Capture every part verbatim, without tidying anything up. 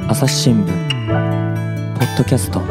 朝日新聞ポッドキャスト。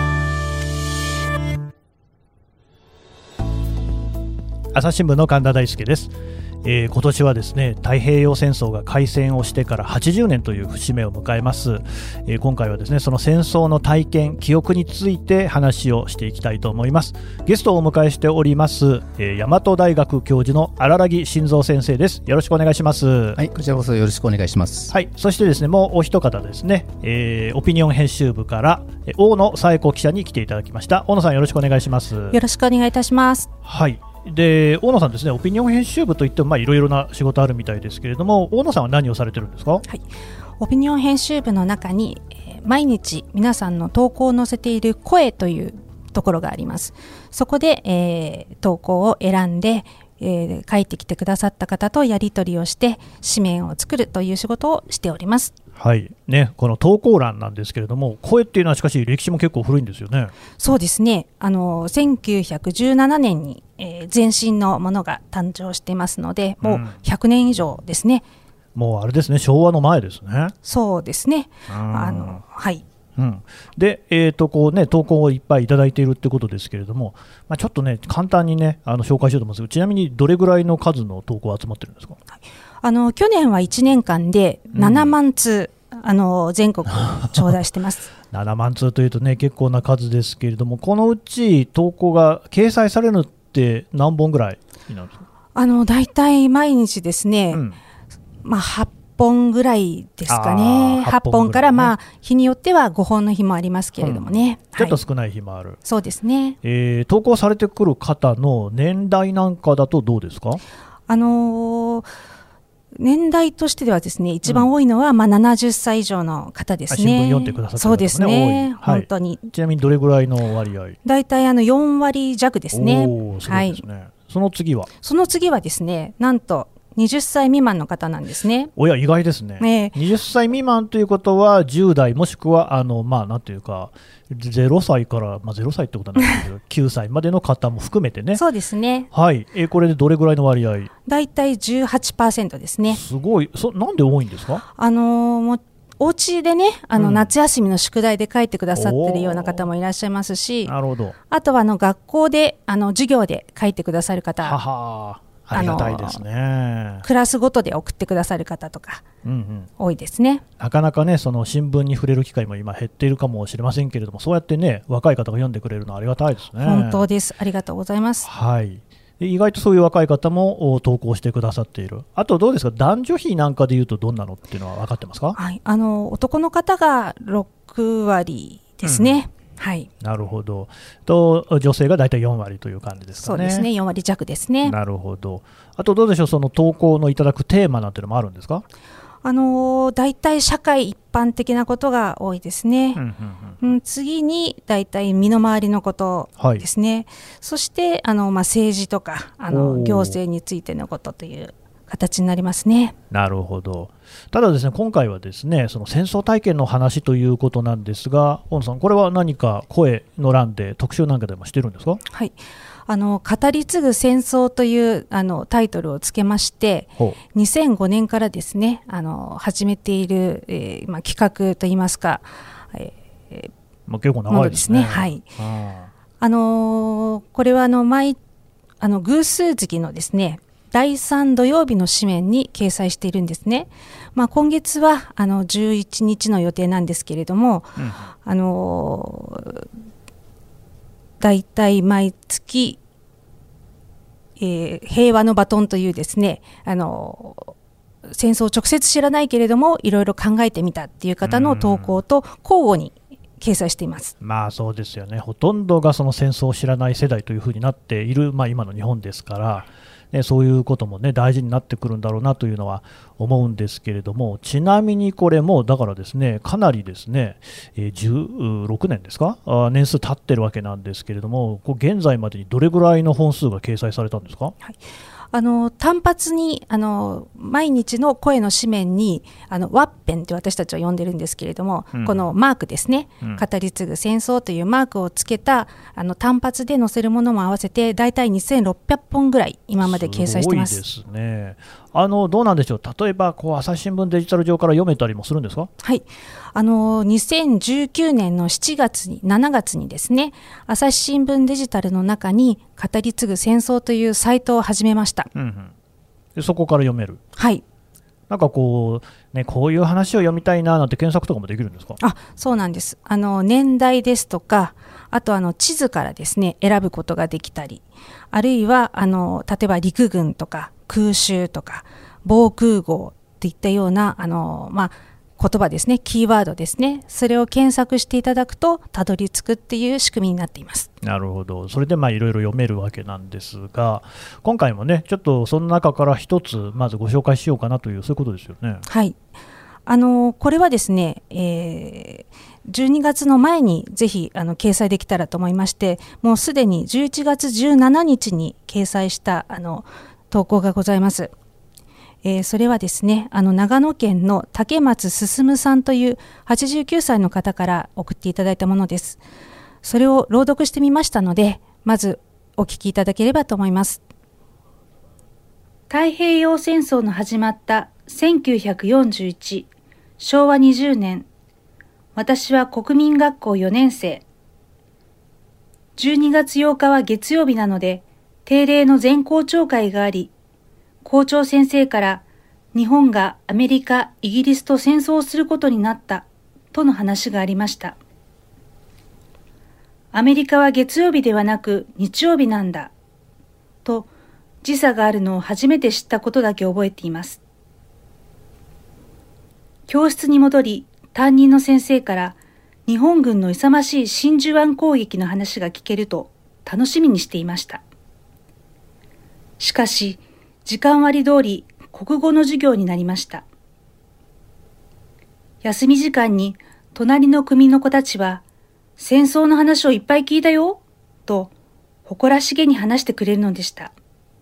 朝日新聞の神田大輔です。えー、今年はですね、太平洋戦争が開戦をしてからはちじゅうねんという節目を迎えます。えー、今回はですね、その戦争の体験記憶について話をしていきたいと思います。ゲストをお迎えしております、えー、大和大学教授の荒木伸三先生です。よろしくお願いします。 はい、こちらこそよろしくお願いします。 はい、そしてですね、もうお一方ですね、えー、オピニオン編集部から大野紗恵子記者に来ていただきました。大野さん、よろしくお願いします。 よろしくお願いいたします。 はい。で大野さんですね、オピニオン編集部といってもいろいろな仕事あるみたいですけれども、大野さんは何をされてるんですか？はい、 オピニオン編集部の中に、えー、毎日皆さんの投稿を載せている声というところがあります。そこで、えー、投稿を選んで、えー、書いてきてくださった方とやり取りをして紙面を作るという仕事をしております。 はいね、この投稿欄なんですけれども、声っていうのはしかし歴史も結構古いんですよね。 そうですね、あのせんきゅうひゃくじゅうななねんに、えー、前身のものが誕生していますので、もうひゃくねん以上ですね、 うん、もうあれですね、昭和の前ですね。 そうですね、あのはいうん、で、えーとこうね、投稿をいっぱいいただいているということですけれども、まあ、ちょっとね簡単にねあの紹介しようと思うんですけど、ちなみにどれぐらいの数の投稿が集まってるんですか？ はい、あの去年はいちねんかんでななまんつう、うん、あの全国頂戴してますななまんつうというとね結構な数ですけれども、このうち投稿が掲載されるのって何本ぐらいになるんですか？ あのだいたい毎日ですね、うん、まあはっぽんぐらいですかね。はっぽんから、まあ、日によってはごほんの日もありますけれどもね、 うん、ちょっと少ない日もある、はい、 そうですね。 えー、投稿されてくる方の年代なんかだとどうですか？ あのー、年代としてではですね、一番多いのは、うん、まあ、ななじゅっさい以上の方ですね。 新聞読んでくださってる方も、ね、 そうですね、 多い、 本当に、 はい、ちなみにどれぐらいの割合？ だいたいあのよんわりじゃくですね。 おー、すごいですね、はい、その次はその次はですね、なんとはたち未満の方なんですね。 おや、意外ですね。ね、はたち未満ということはじゅうだいもしくはあの、まあ、なんていうかゼロさいから、まあ、ゼロさいってことはないですけどきゅうさいまでの方も含めてね。 そうですね、 はい、えー、これでどれぐらいの割合？ だいたい じゅうはちパーセント ですね。 すごい。そなんで多いんですか？ あのー、もうお家でね、あの夏休みの宿題で書いてくださってるような方もいらっしゃいますし、 なるほど。あとはあの学校であの授業で書いてくださる方、 はは、ありがたいですね。 クラスごとで送ってくださる方とか、うんうん、多いですね。 なかなかね、その新聞に触れる機会も今減っているかもしれませんけれども、そうやってね若い方が読んでくれるのはありがたいですね。 本当です、ありがとうございます。 はい、意外とそういう若い方も投稿してくださっている。あとどうですか、男女比なんかでいうとどんなのっていうのは分かってますか？ はい、あの男の方がろくわりですね、うん、はい、 なるほど。と女性がだいたいよんわりという感じですかね。 そうですね、よんわりじゃくですね。 なるほど。あとどうでしょう、その投稿のいただくテーマなんていうのもあるんですか？ あのー、だいたい社会一般的なことが多いですね、うんうんうんうん、次にだいたい身の回りのことですね、はい、そしてあの、まあ、政治とかあの行政についてのことという形になりますね。 なるほど。ただですね、今回はですね、その戦争体験の話ということなんですが、大野さん、これは何か声の欄で特集なんかでもしてるんですか？ はい、あの語り継ぐ戦争というあのタイトルをつけまして、にせんごねんからですね、あの始めている、えーまあ、企画といいますか、えーまあ、結構長いですね。 ですね、はい、ああのー、これはあの毎あの偶数月のですねだいさん土曜日の紙面に掲載しているんですね。まあ、今月はあのじゅういちにちの予定なんですけれども、うん、あのー、だいたい毎月、えー、平和のバトンというですね、あのー、戦争を直接知らないけれどもいろいろ考えてみたっていう方の投稿と交互に掲載しています。 まあそうですよね。ほとんどがその戦争を知らない世代というふうになっている、まあ、今の日本ですから、ね、そういうことも、ね、大事になってくるんだろうなというのは思うんですけれども、ちなみにこれもだからですね、かなりですね、えー、じゅうろくねんですか、あ年数経ってるわけなんですけれども、こう現在までにどれぐらいの本数が掲載されたんですか？ はい、あの単発にあの毎日の声の紙面にあのワッペンって私たちは呼んでるんですけれども、うん、このマークですね、うん、語り継ぐ戦争というマークをつけたあの単発で載せるものも合わせてだいたいにせんろっぴゃっぽんぐらい今まで掲載してます。 すごいですね。 あのどうなんでしょう、例えばこう朝日新聞デジタル上から読めたりもするんですか？ はい、あのにせんじゅうきゅうねんのしちがつにしちがつにですね、朝日新聞デジタルの中に語り継ぐ戦争というサイトを始めました。 うんうん、でそこから読める。 はい、 なんかこう、ね、こういう話を読みたいななんて検索とかもできるんですか？ あ、そうなんです。あの年代ですとか、あとあの地図からですね選ぶことができたり、あるいはあの例えば陸軍とか空襲とか防空壕といったようなあの、まあ、言葉ですね、キーワードですね、それを検索していただくとたどり着くっていう仕組みになっています。 なるほど、それでまあいろいろ読めるわけなんですが、今回もねちょっとその中から一つまずご紹介しようかなという、そういうことですよね。 はい、あのこれはですね、えー、じゅうにがつの前にぜひあの掲載できたらと思いまして、もうすでにじゅういちがつじゅうしちにちに掲載したあの投稿がございます。えー、それはですね、あの長野県の竹松進さんというはちじゅうきゅうさいの方から送っていただいたものです。それを朗読してみましたので、まずお聞きいただければと思います。太平洋戦争の始まったせんきゅうひゃくよんじゅういち、しょうわにじゅうねん、私は国民学校よねんせい。じゅうにがつようかは月曜日なので、定例の全校長会があり、校長先生から日本がアメリカ、イギリスと戦争をすることになったとの話がありました。アメリカは月曜日ではなく日曜日なんだと時差があるのを初めて知ったことだけ覚えています。教室に戻り、担任の先生から日本軍の勇ましい真珠湾攻撃の話が聞けると楽しみにしていました。しかし、時間割通り国語の授業になりました。休み時間に隣の組の子たちは、戦争の話をいっぱい聞いたよ、と誇らしげに話してくれるのでした。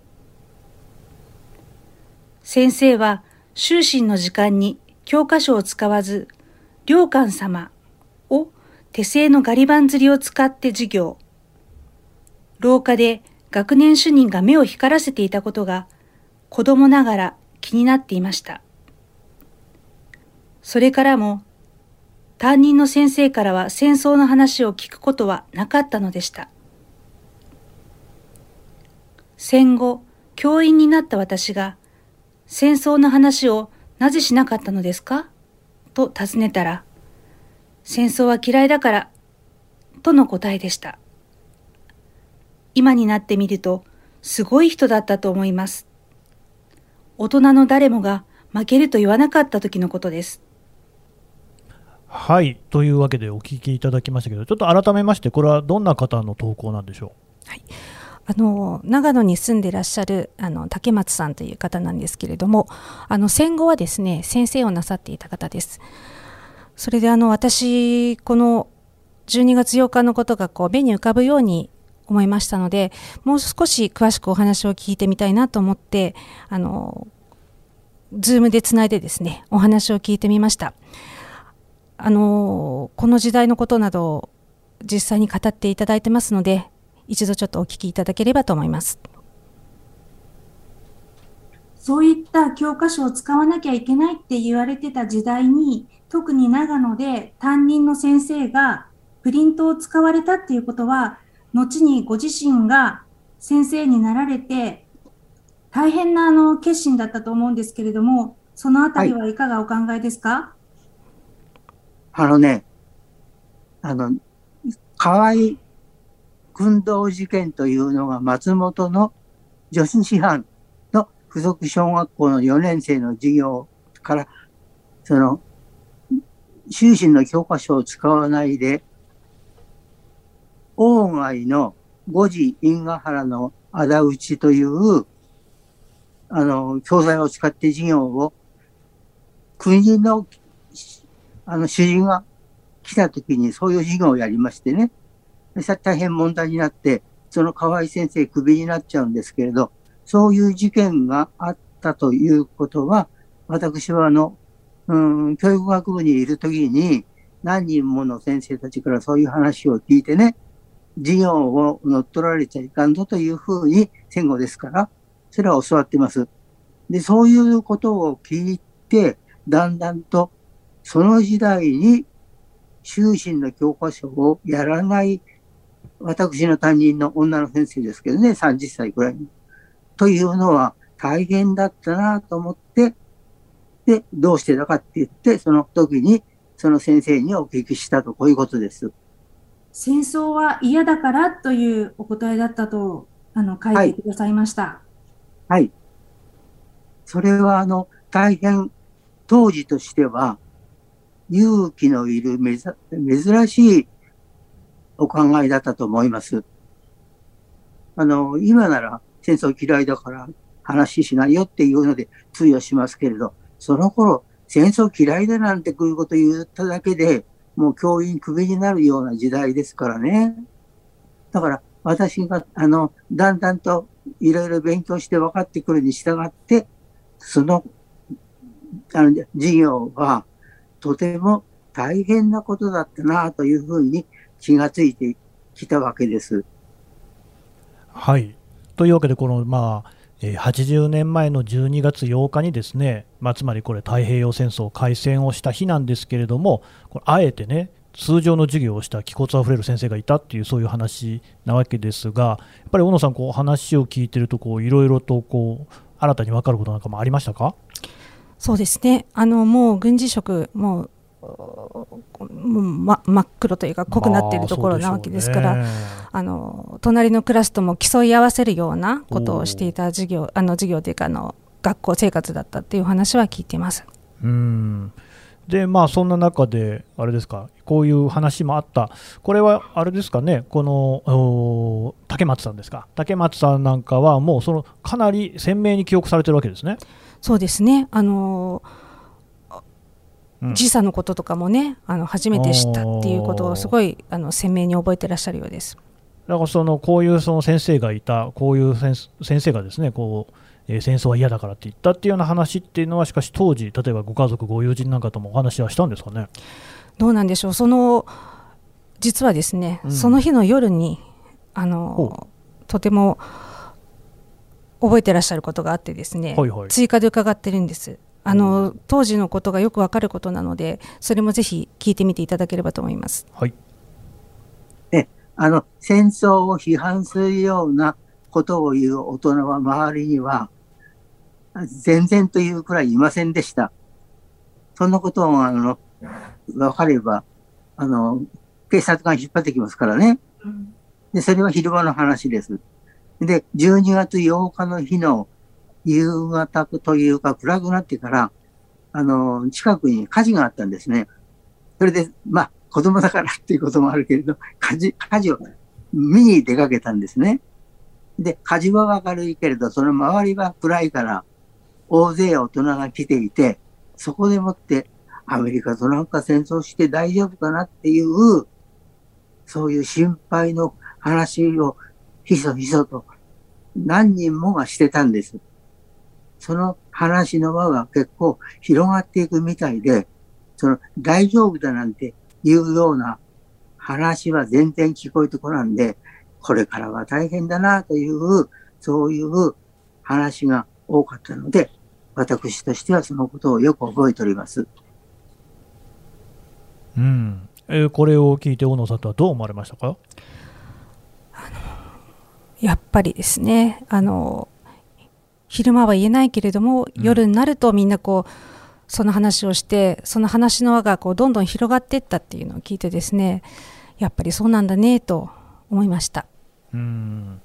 先生は就寝の時間に教科書を使わず、良寛様を手製のガリバン釣りを使って授業。廊下で学年主任が目を光らせていたことが、子供ながら気になっていました。それからも、担任の先生からは戦争の話を聞くことはなかったのでした。戦後、教員になった私が、戦争の話をなぜしなかったのですかと尋ねたら、戦争は嫌いだから、との答えでした。今になってみると、すごい人だったと思います。大人の誰もが負けると言わなかった時のことです。 はい、というわけでお聞きいただきましたけど、ちょっと改めまして、これはどんな方の投稿なんでしょう？ はい、あの長野に住んでいらっしゃるあの竹松さんという方なんですけれども、あの戦後はですね、先生をなさっていた方です。それであの私、このじゅうにがつようかのことがこう目に浮かぶように思いましたので、もう少し詳しくお話を聞いてみたいなと思って、あのズームでつないでですね、お話を聞いてみました。あのこの時代のことなどを実際に語っていただいてますので、一度ちょっとお聞きいただければと思います。 そういった教科書を使わなきゃいけないって言われてた時代に、特に長野で担任の先生がプリントを使われたっていうことは、後にご自身が先生になられて大変なあの決心だったと思うんですけれども、そのあたりはいかがお考えですか？はい、 あのね、あの、河合訓導事件というのが松本の女子師範の附属小学校のよねんせいの授業から、その、修身の教科書を使わないで、鴎外の五時因ヶ原の仇討ちという、あの、教材を使って授業を、国の、あの、主人が来た時にそういう授業をやりましてね。それ大変問題になって、その河合先生クビになっちゃうんですけれど、そういう事件があったということは、私はあの、うん、教育学部にいる時に、何人もの先生たちからそういう話を聞いてね、授業を乗っ取られちゃいかんぞというふうに戦後ですから、それは教わってます。 で、そういうことを聞いて、だんだんとその時代に修身の教科書をやらない私の担任の女の先生ですけどね、さんじゅっさいくらいに。というのは大変だったなと思って、で、どうしてだかって言って、その時にその先生にお聞きしたと、こういうことです。 戦争は嫌だからというお答えだったと、あの、書いてくださいました。はい。 はい。それは、あの、大変、当時としては、勇気のいるめざ珍しいお考えだったと思います。あの、今なら戦争嫌いだから話しないよっていうので通用しますけれど、その頃、戦争嫌いだなんてこういうこと言っただけで、もう教員クビになるような時代ですからね。だから私が、あの、だんだんといろいろ勉強して分かってくるに従って、その、あの、授業はとても大変なことだったなというふうに気がついてきたわけです。 はい。というわけで、この、まあ、はちじゅうねんまえのじゅうにがつようかにですね、まあ、つまりこれ太平洋戦争開戦をした日なんですけれども、これあえてね通常の授業をした気骨あふれる先生がいたっていうそういう話なわけですが、やっぱり小野さん、こう話を聞いてるといろいろとこう新たに分かることなんかもありましたか？ そうですね、あのもう軍事色もうもう、ま、真っ黒というか濃くなっているところなわけですから、まあ、あの隣のクラスとも競い合わせるようなことをしていた授業、あの授業というかあの学校生活だったっていう話は聞いています。 うーんでまあ、そんな中であれですか、こういう話もあった。これはあれですかね、この竹松さんですか、竹松さんなんかはもうそのかなり鮮明に記憶されてるわけですね。 そうですね、あの時差のこととかもね、あの初めて知ったっていうことをすごいあの鮮明に覚えてらっしゃるようです。 だからそのこういうその先生がいた、こういう先生がですね、こう、えー、戦争は嫌だからって言ったっていうような話っていうのは、しかし当時、例えばご家族、ご友人なんかともお話はしたんですかね。 どうなんでしょう、その実はですね、うん、その日の夜にあのとても覚えてらっしゃることがあってですね、はいはい、追加で伺ってるんです。あの当時のことがよくわかることなので、それもぜひ聞いてみていただければと思います。 はい。 え、あの戦争を批判するようなことを言う大人は周りには全然というくらいいませんでした。そんなことをあのわかればあの警察官引っ張ってきますからね。で、それは昼間の話です。で、じゅうにがつようかの日の夕方というか暗くなってから、あの、近くに火事があったんですね。それで、まあ、子供だからっていうこともあるけれど、火事、火事を見に出かけたんですね。で、火事は明るいけれど、その周りは暗いから、大勢大人が来ていて、そこでもって、アメリカとなんか戦争して大丈夫かなっていう、そういう心配の話をひそひそと何人もがしてたんです。その話の輪が結構広がっていくみたいで、その大丈夫だなんていうような話は全然聞こえてこないんで、これからは大変だなという、そういう話が多かったので、私としてはそのことをよく覚えております。 うん。えー、これを聞いて小野さんとはどう思われましたか？ あのやっぱりですね、あの昼間は言えないけれども、夜になるとみんなこうその話をして、その話の輪がこうどんどん広がっていったっていうのを聞いてですね、やっぱりそうなんだねと思いました。 うーん。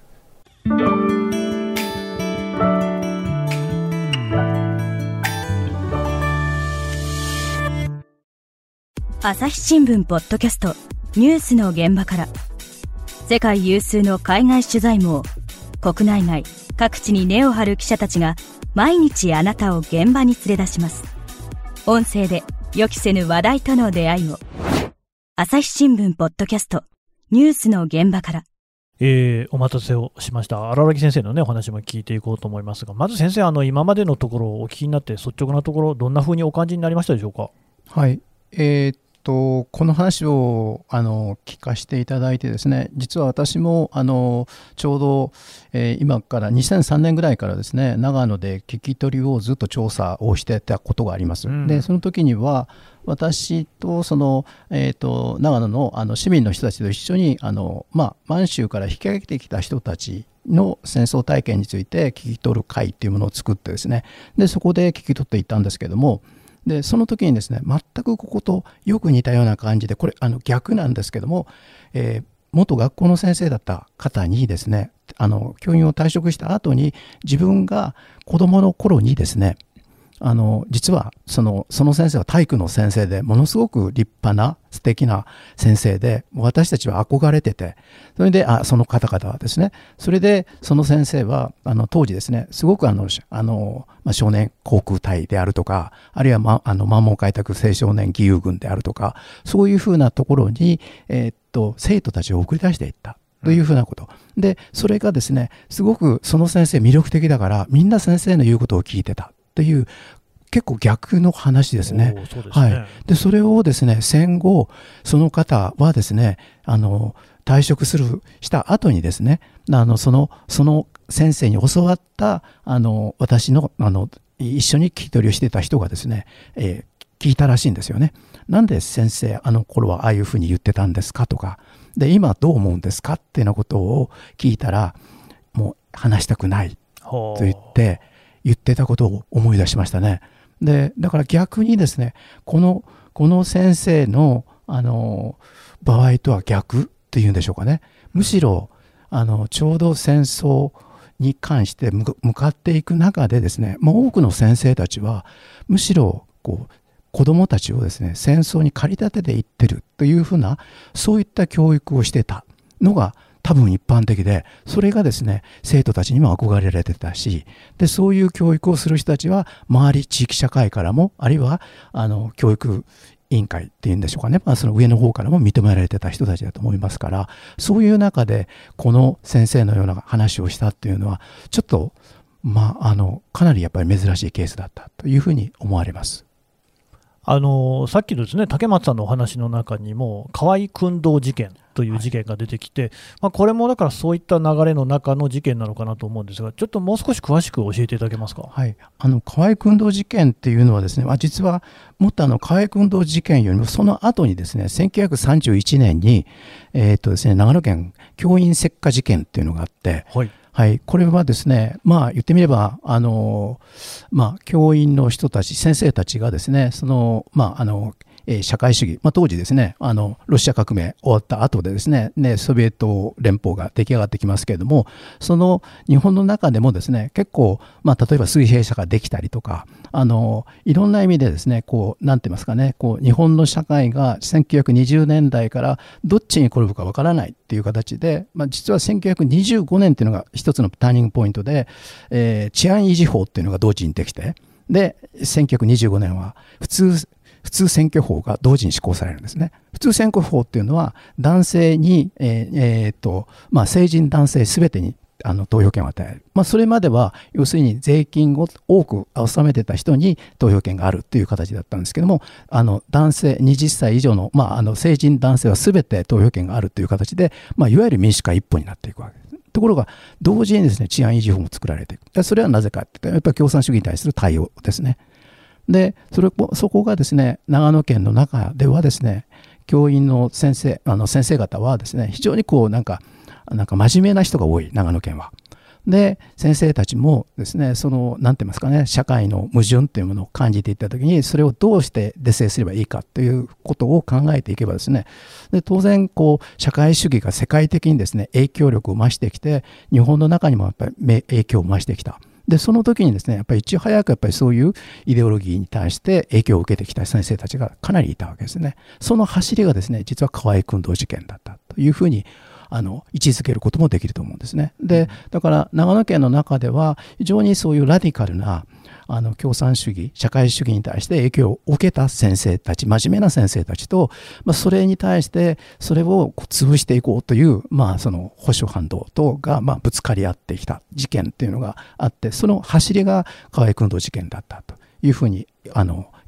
朝日新聞ポッドキャストニュースの現場から、世界有数の海外取材網、国内外各地に根を張る記者たちが毎日あなたを現場に連れ出します。音声で予期せぬ話題との出会いを。朝日新聞ポッドキャストニュースの現場から。 えー、お待たせをしました。荒木先生のねお話も聞いていこうと思いますが、まず先生、あの今までのところをお聞きになって率直なところどんな風にお感じになりましたでしょうか？ はい、えー、っとこの話をあの聞かせていただいてですね、実は私もあのちょうど、えー、今からにせんさんねんぐらいからですね、長野で聞き取りをずっと調査をしてたことがあります。うん、でその時には私とその、えー、と長野 の, あの市民の人たちと一緒にあの、まあ、満州から引き上げてきた人たちの戦争体験について聞き取る会というものを作ってですね、でそこで聞き取っていったんですけども、でその時にですね、全くこことよく似たような感じで、これあの逆なんですけども、えー、元学校の先生だった方にですね、あの教員を退職した後に自分が子どもの頃にですね、あの実はそのその先生は体育の先生で、ものすごく立派な素敵な先生で、私たちは憧れてて、それであその方々はですね、それでその先生はあの当時ですね、すごくあのあの、まあ、少年航空隊であるとか、あるいは、ま、あの満蒙開拓青少年義勇軍であるとか、そういうふうなところに、えー、っと生徒たちを送り出していったというふうなこと、うん、でそれがですね、すごくその先生魅力的だから、みんな先生の言うことを聞いてたという、結構逆の話ですね。 そうですね。 はい。で、それをですね、戦後、その方はですね、あの、退職する、した後にですね、あの、その、その先生に教わった、あの、私の、あの、一緒に聞き取りをしていた人がですね、えー、聞いたらしいんですよね。なんで先生、あの頃はああいうふうに言ってたんですかとか、で、今どう思うんですかっていうようなことを聞いたら、もう話したくないと言って、言ってたことを思い出しましたね。でだから逆にですね、このこの先生のあの場合とは逆っていうんでしょうかね。むしろあのちょうど戦争に関して向かっていく中でですね、もう多くの先生たちはむしろこう子どもたちをですね、戦争に駆り立てていってるというふうな、そういった教育をしてたのが多分一般的で、それがですね、生徒たちにも憧れられてたし、でそういう教育をする人たちは周り地域社会からも、あるいはあの教育委員会っていうんでしょうかね、まあ、その上の方からも認められてた人たちだと思いますから、そういう中でこの先生のような話をしたっていうのはちょっと、まあ、あのかなりやっぱり珍しいケースだったというふうに思われます。 あのさっきのですね、竹松さんのお話の中にも河合訓導事件という事件が出てきて、はい、まあ、これもだからそういった流れの中の事件なのかなと思うんですが、ちょっともう少し詳しく教えていただけますか。 はい、あの河合訓導事件っていうのはですね、まあ、実はもっとあの河合訓導事件よりもその後にですね、せんきゅうひゃくさんじゅういちねんに、えーとですね、長野県教員石火事件っていうのがあって、はいはい、これはですね、まあ言ってみれば、あの、まあ教員の人たち、先生たちがですね、その、まああの、えー、社会主義、まあ当時ですね、あの、ロシア革命終わった後でですね、ね、ソビエト連邦が出来上がってきますけれども、その日本の中でもですね、結構、まあ例えば水平社ができたりとか、あの、いろんな意味でですね、こう、なんて言いますかね、こう、日本の社会がせんきゅうひゃくにじゅうねんだいからどっちに転ぶかわからないっていう形で、まあ実はせんきゅうひゃくにじゅうごねんっていうのが一つのターニングポイントで、えー、治安維持法っていうのが同時にできて、で、せんきゅうひゃくにじゅうごねんは普通、普通選挙法が同時に施行されるんですね。普通選挙法っていうのは男性に、えーえー、と、まあ、成人男性すべてにあの投票権を与える。まあ、それまでは要するに税金を多く納めてた人に投票権があるという形だったんですけども、あの男性はたち以上の、まあ、あの成人男性はすべて投票権があるという形で、まあ、いわゆる民主化一歩になっていくわけです。ところが同時にですね、治安維持法も作られていく。それはなぜかっていうと、やっぱり共産主義に対する対応ですね。で、それそこがですね、長野県の中ではですね、教員の先生、あの先生方はですね、非常にこうなんか、なんか真面目な人が多い、長野県は。で、先生たちもですね、その、なんて言いますかね、社会の矛盾というものを感じていったときに、それをどうして是正すればいいかということを考えていけばですね、で当然、こう、社会主義が世界的にですね、影響力を増してきて、日本の中にもやっぱり影響を増してきた。で、その時にですね、やっぱりいち早くやっぱりそういうイデオロギーに対して影響を受けてきた先生たちがかなりいたわけですね。その走りがですね、実は河合訓導事件だったというふうに、あの位置づけることもできると思うんですね。で、だから長野県の中では非常にそういうラディカルなあの共産主義、社会主義に対して影響を受けた先生たち、真面目な先生たちと、まあ、それに対してそれをこう潰していこうという、まあ、その保守反動とがまあぶつかり合ってきた事件っていうのがあって、その走りが河合訓導事件だったというふうにあの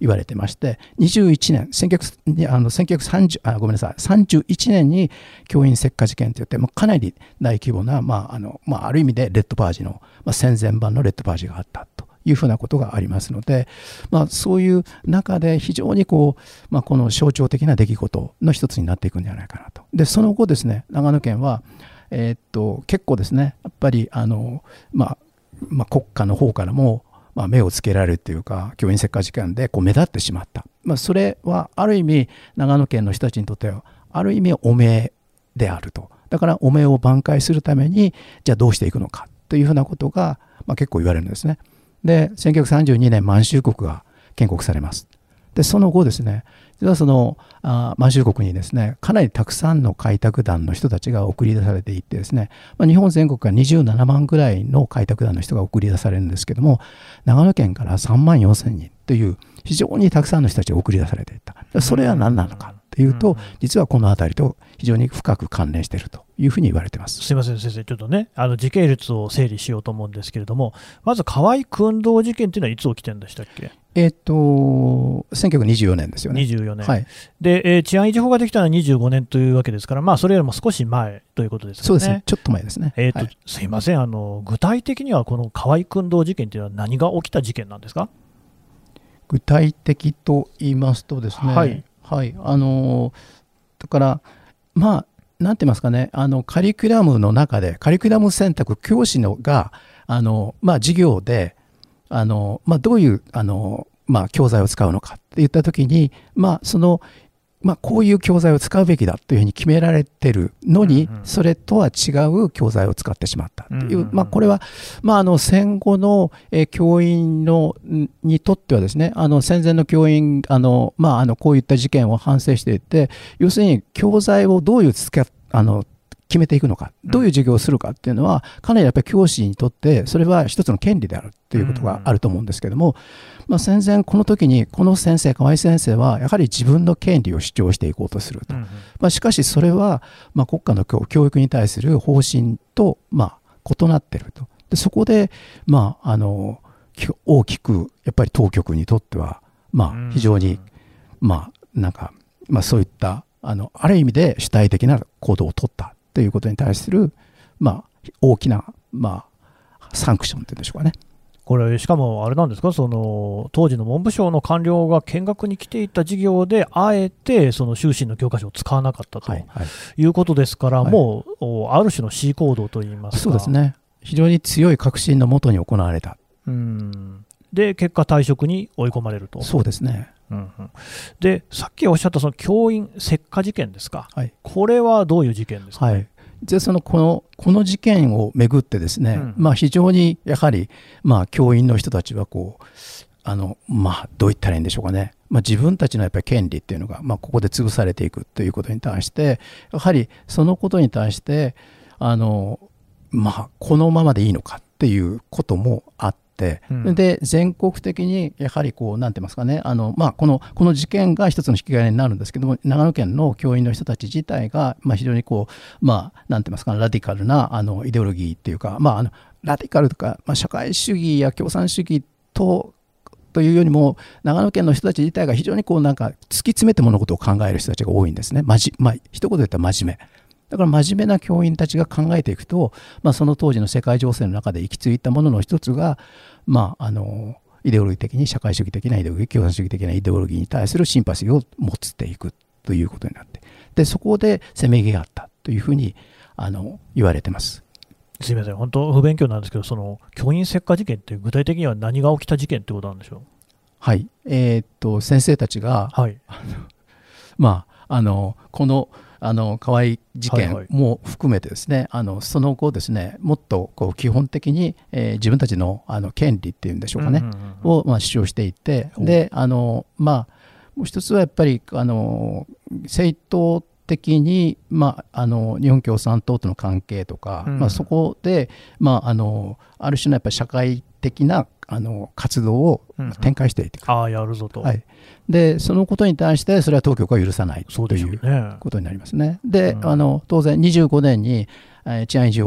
言われてまして、にじゅういちねん、せんきゅうひゃくさんじゅう、あ、ごめんなさい、さんじゅういちねんに教員石化事件といって、まあ、かなり大規模な、まああのまあ、ある意味でレッドパージの、まあ、戦前版のレッドパージがあったというふうなことがありますので、まあ、そういう中で非常にこう、まあ、この象徴的な出来事の一つになっていくんじゃないかなと。でその後ですね、長野県は、えー、っと結構ですね、やっぱりあの、まあまあ、国家の方からもまあ、目をつけられるというか、教員石化事件でこう目立ってしまった、まあ、それはある意味長野県の人たちにとってはある意味汚名であると。だから汚名を挽回するためにじゃあどうしていくのかというふうなことが、まあ、結構言われるんですね。でせんきゅうひゃくさんじゅうにねん満州国が建国されます。でその後ですね、実はそのあ満州国にですね、かなりたくさんの開拓団の人たちが送り出されていってですね、まあ、日本全国からにじゅうななまんぐらいの開拓団の人が送り出されるんですけども、長野県からさんまんよんせんにんという非常にたくさんの人たちが送り出されていった。それは何なのかというと、実はこの辺りと非常に深く関連しているというふうに言われています。 すいません先生、ちょっとね、あの時系列を整理しようと思うんですけれども、まず河合訓導事件というのはいつ起きてるんでしたっけ？ えっとせんきゅうひゃくにじゅうよねんですよね。 にじゅうよねん、 はい。 で、えー治安維持法ができたのはにじゅうごねんというわけですから、まあ、それよりも少し前ということですよね。 そうですね、ちょっと前ですね。 えーとはい、 すいません、あの具体的にはこの河合訓導事件というのは何が起きた事件なんですか？ 具体的と言いますとですね、 はい、 はい、あのだからまあなんて言いますかね、あのカリキュラムの中でカリキュラム選択、教師のがあの、まあ、授業であの、まあ、どういうあの、まあ、教材を使うのかっていったときに、まあそのまあ、こういう教材を使うべきだというふうに決められてるのに、うんうん、それとは違う教材を使ってしまったという、うんうんうん、まあ、これは、まあ、あの戦後の、えー、教員のにとってはですね、あの戦前の教員あの、まあ、あのこういった事件を反省していて、要するに教材をどういう使あの決めていくのか、どういう授業をするかっていうのは、かなりやっぱり教師にとってそれは一つの権利であるということがあると思うんですけども、まあ、戦前この時にこの先生、河合先生はやはり自分の権利を主張していこうとすると、まあ、しかしそれはまあ国家の教育に対する方針とまあ異なっていると。でそこでまああの大きくやっぱり当局にとってはまあ非常にまあなんかまあそういったあのある意味で主体的な行動を取ったということに対する、まあ、大きな、まあ、サンクションというんでしょうかね。 これしかもあれなんですか、その当時の文部省の官僚が見学に来ていた授業であえてその修身の教科書を使わなかったと、はいはい、いうことですから、はい、もうある種の恣意行動といいますか。 そうですね、非常に強い確信のもとに行われた。 うんで結果退職に追い込まれると。 そうですね。 うんうん、でさっきおっしゃったその教員石化事件ですか、はい、これはどういう事件ですか、ね。はい、 でそのこのこの事件をめぐってですね、うんまあ、非常にやはり、まあ、教員の人たちはこうあの、まあ、どう言ったらいいんでしょうかね、まあ、自分たちのやっぱり権利っていうのが、まあ、ここで潰されていくということに対してやはりそのことに対してあの、まあ、このままでいいのかっていうこともあって、うん、で全国的にやはりこうなんて言いますかね、あの、まあ、このこの事件が一つの引き金になるんですけども、長野県の教員の人たち自体が、まあ、非常にこう、まあ、なんて言いますか、ラディカルなあのイデオロギーっていうか、まあ、あのラディカルとか、まあ、社会主義や共産主義とというよりも長野県の人たち自体が非常にこうなんか突き詰めて物事を考える人たちが多いんですね。まじ、まあ、一言で言ったら真面目だから、真面目な教員たちが考えていくと、まあ、その当時の世界情勢の中で行き着いたものの一つが、まあ、あのイデオロギー的に社会主義的なイデオロギー、共産主義的なイデオロギーに対するシンパシーを持っていくということになって、でそこでせめぎ合ったというふうにあの言われてます。 すみません、本当不勉強なんですけど、その教員石化事件って具体的には何が起きた事件ってことなんでしょう。 はい、えー、っと先生たちが、はい、あのまああのこのあの河合事件も含めてですね、はいはい、あのその後ですね、もっとこう基本的に、えー、自分たちの、あの権利っていうんでしょうかね、うんうんうん、を、まあ、主張していて、であのまあもう一つはやっぱりあの政党的に、まあ、あの日本共産党との関係とか、うんまあ、そこで、まあ、あのある種のやっぱり社会的なあの活動を展開していて、 うんうん、ああやるぞと、 はい、でそのことに対してそれは当局は許さないということになりますね。で、うん、あの当然にじゅうごねんに、えー、治安維持法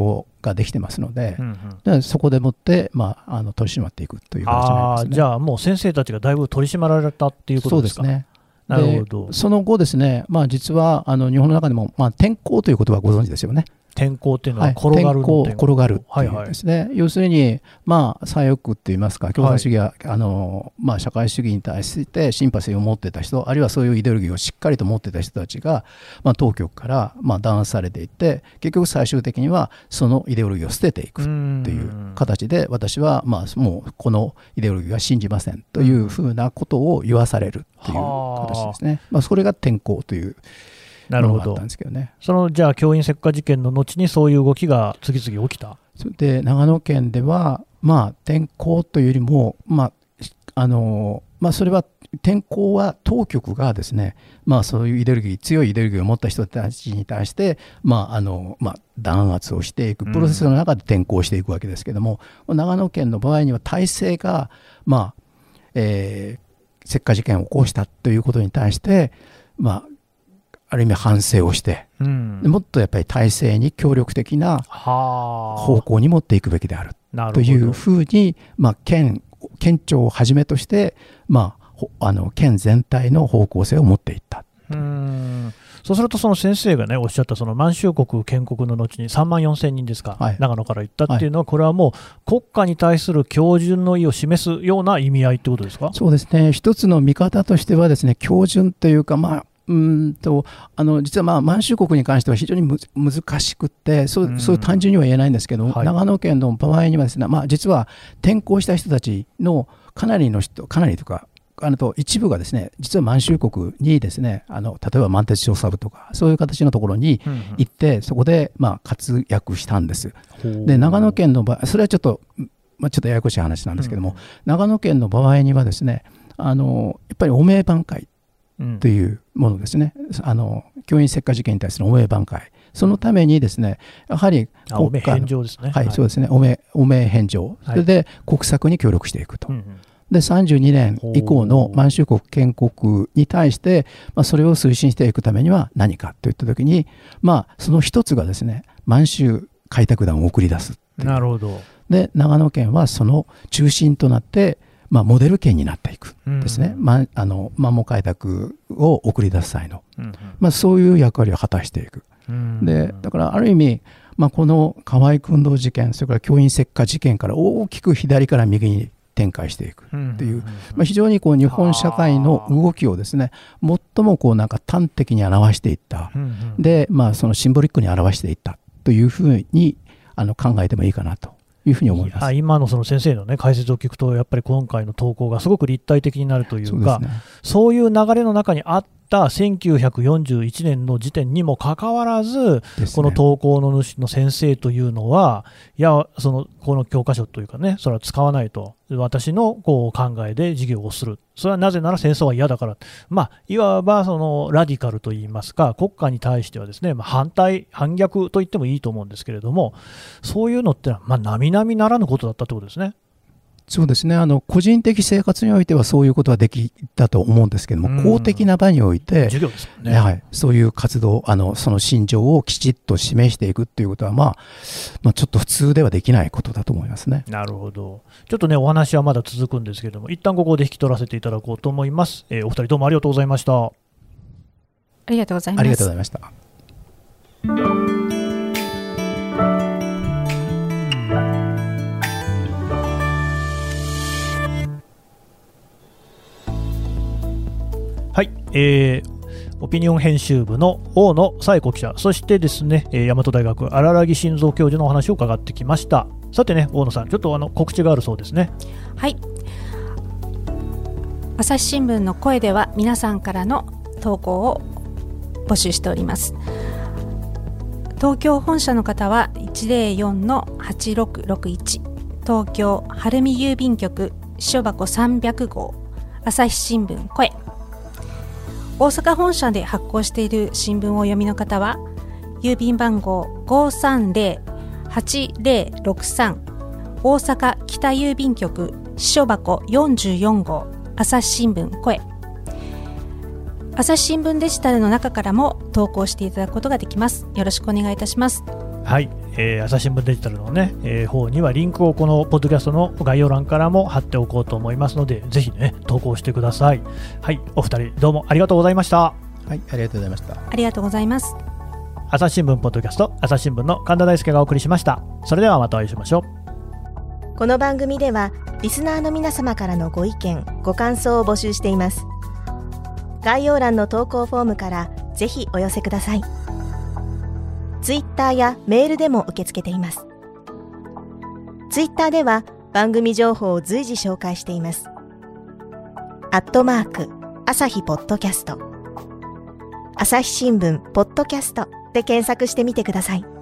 ができてますので、 うんうん、 でそこでもって、まあ、あの取り締まっていくという形になりますね。 あじゃあもう先生たちがだいぶ取り締まられたっていうことですか。 そうですね。 なるほど。 その後ですね、まあ、実はあの日本の中でも、まあ、転校という言葉をご存知ですよね。 転校っていうのは転がるの、 はい、転校転がるっていうですね、はいはい、要するに、まあ、左翼っていいますか共産主義は、はい、あのまあ、社会主義に対してシンパシーを持っていた人、あるいはそういうイデオロギーをしっかりと持っていた人たちが、まあ、当局から、まあ、弾圧されていって、結局最終的にはそのイデオロギーを捨てていくっていう形で、私は、まあ、もうこのイデオロギーは信じませんというふうなことを言わされるっていう形ですね。まあ、それが転校というなるほど。そのじゃあ教員石化事件の後にそういう動きが次々起きた。 で長野県では、まあ、転校というよりも、まああのまあ、それは転校は当局がですね、まあ、そういうイデオロギー強いイデオロギーを持った人たちに対して、まああのまあ、弾圧をしていくプロセスの中で転校していくわけですけれども、うん、長野県の場合には体制が、まあえー、石化事件を起こしたということに対して、まあある意味反省をして、うん、もっとやっぱり体制に協力的な方向に持っていくべきであるというふうに、まあ、県、県庁をはじめとして、まあ、あの県全体の方向性を持っていった。 うん、そうするとその先生が、ね、おっしゃったその満州国建国の後にさんまんよんせんにんですか、はい、長野から行ったっていうのは、これはもう国家に対する標準の意を示すような意味合いってことですか。 そうですね。一つの見方としてはですね、標準というか、まあうんとあの実はまあ満州国に関しては非常にむ難しくて、そう、うん、そう単純には言えないんですけど、はい、長野県の場合にはですね、まあ、実は転校した人たちのかなりの人、かなりとかあのと一部がですね、実は満州国にですね、あの例えば満鉄調査部とかそういう形のところに行って、うん、そこでまあ活躍したんです。で長野県の場合、それはちょっと、まあ、ちょっとややこしい話なんですけども、うん、長野県の場合にはですね、あのやっぱり汚名挽回というものですね、うん、あの教員石化事件に対する汚名挽回、そのためにですね、やはり国家の、返上ですね、 はい、そうですね、汚名、汚名返上、それで国策に協力していくと、はい、でさんじゅうにねん以降の満州国建国に対して、まあ、それを推進していくためには何かといったときに、まあ、その一つがですね、満州開拓団を送り出すっていう。 なるほど。で長野県はその中心となってまあ、モデル県になっていくですね、うん、ま、あの満蒙開拓を送り出す際の、うんまあ、そういう役割を果たしていく、うん、でだからある意味、まあ、この河合訓導事件、それから教員石化事件から大きく左から右に展開していくっていう、まあ、非常にこう日本社会の動きをですね、最もこうなんか端的に表していった、うん、で、まあ、そのシンボリックに表していったというふうにあの考えてもいいかなというふうに思います。 い今のその先生の、ね、解説を聞くと、やっぱり今回の投稿がすごく立体的になるというか、そうですね、そういう流れの中にあったせんきゅうひゃくよんじゅういちねんの時点にもかかわらず、ね、この投稿の主の先生というのは、いや、そのこの教科書というかね、それは使わないと、私のこう考えで授業をする、それはなぜなら戦争は嫌だから、まあ、いわばそのラディカルといいますか、国家に対してはですね、まあ、反対、反逆と言ってもいいと思うんですけれども、そういうのってのは、まあ、並々ならぬことだったということですね。 そうですね、あの個人的生活においてはそういうことはできたと思うんですけども、公的な場において授業ですもんね、 はい、そういう活動、あのその信条をきちっと示していくということは、まあまあ、ちょっと普通ではできないことだと思いますね。 なるほど。ちょっとね、お話はまだ続くんですけれども、一旦ここで引き取らせていただこうと思います。えー、お二人どうもありがとうございました。ありがとうございます。 ありがとうございました。 はい、えー、オピニオン編集部の大野紗恵子記者、そしてですね、大和大学荒木晋三教授のお話を伺ってきました。さてね、大野さん、ちょっとあの告知があるそうですね。 はい、朝日新聞の声では皆さんからの投稿を募集しております。東京本社の方は いちぜろよんのはちろくろくいち、 東京晴海郵便局支所箱さんびゃくごう、朝日新聞声。大阪本社で発行している新聞をお読みの方は、郵便番号 ごーさんぜろはちぜろろくさん、 大阪北郵便局支所箱よんじゅうよんごう、朝日新聞声。朝日新聞デジタルの中からも投稿していただくことができます。よろしくお願いいたします。 はい、 えー、朝日新聞デジタルのね、えー、方にはリンクをこのポッドキャストの概要欄からも貼っておこうと思いますので、ぜひね投稿してください。はい、お二人どうもありがとうございました。 はい、ありがとうございました。 ありがとうございます。 朝日新聞ポッドキャスト、朝日新聞の神田大輔がお送りしました。それではまたお会いしましょう。この番組ではリスナーの皆様からのご意見ご感想を募集しています。概要欄の投稿フォームからぜひお寄せください。ツイッターやメールでも受け付けています。ツイッターでは番組情報を随時紹介しています。アットマーク朝日ポッドキャスト、朝日新聞ポッドキャストで検索してみてください。